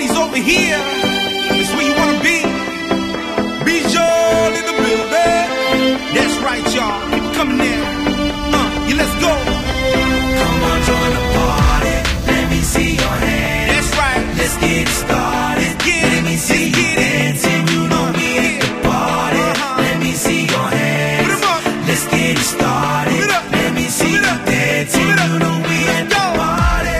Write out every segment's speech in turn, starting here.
party's over here. It's where you wanna be. Be Joel in the building. That's right, y'all. Keep it coming in. Yeah, let's go. Come on, join the party. Let me see your hands. That's right. Let's get it started. Let me see you dancing. You know we at the party. Let me see your hands. Let's get it started. Let me see you dancing. You know we at the party.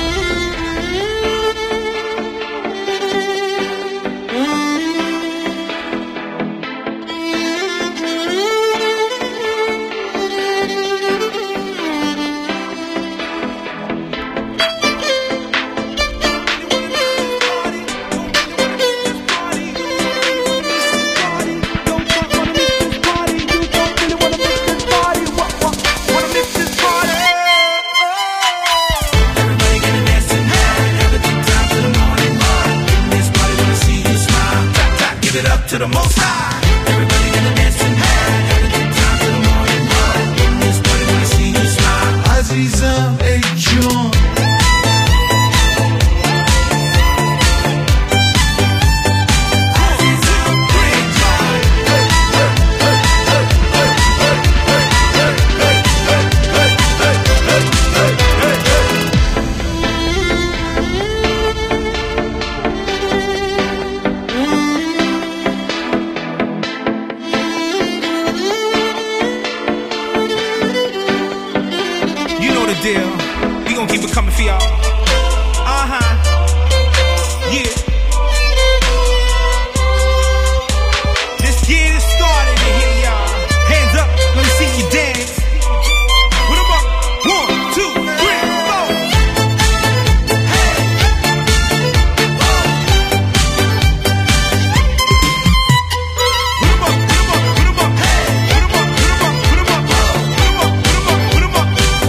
To the most high, everybody gonna dance tonight. Have a good time till the morning light. In this party, wanna see you smile. عزیزم ای جون deal. We gon' keep it coming for y'all. Yeah. Let's get it started in here, y'all. Hands up, let me see you dance. Put 'em up. 1, 2, 3, 4. Hey. Put 'em up, put 'em up, put 'em up. Hey. Put 'em up, put 'em up, put 'em up. Put 'em up, put 'em up, put 'em up.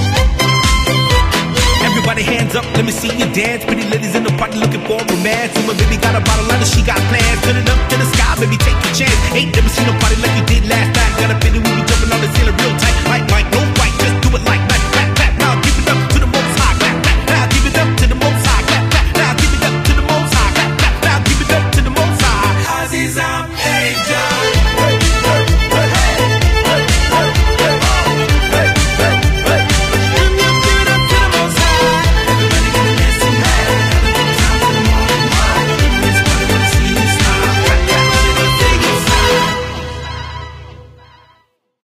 Everybody hands up, let me see you dance. Pretty ladies in the party looking for romance. And my baby got a bottle and she got plans. Turn it up to the sky, baby, take a chance. Ain't never seen a party like you did last night. Got a feeling we be jumping on the ceiling real tight.